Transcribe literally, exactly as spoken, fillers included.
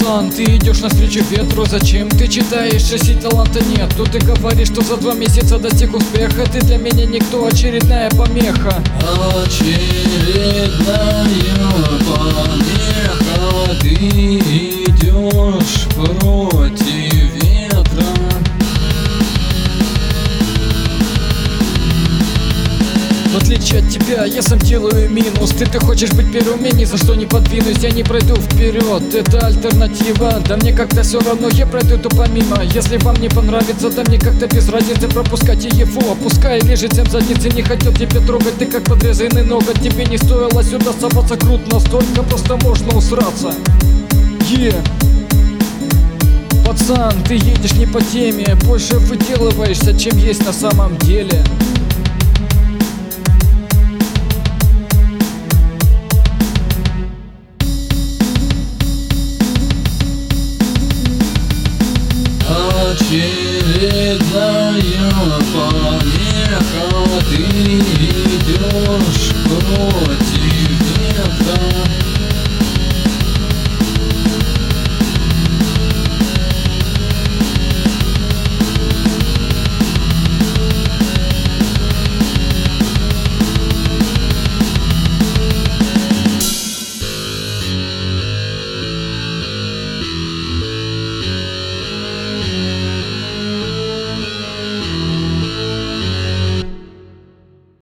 Пацан, ты идешь навстречу ветру, зачем ты читаешь, если таланта нет? Тут ты говоришь, что за два месяца достиг успеха. Ты для меня никто, очередная помеха. Очередная помеха. Ты идешь против ветра. В отличие от тебя, я сам делаю минус. Ты, ты хочешь быть первым, я ни за что не подвинусь. Я не пройду вперед, это альтернатива. Да мне как-то все равно, я пройду то помимо. Если вам не понравится, да мне как-то без разницы. Пропускайте его, пускай лежит всем задницы. Не хотел тебя трогать, ты как подрезанный ноготь. Тебе не стоило сюда соваться, крут настолько, просто можно усраться. Е yeah. Пацан, ты едешь не по теме, больше выделываешься, чем есть на самом деле. Очередная помеха. Ты идешь против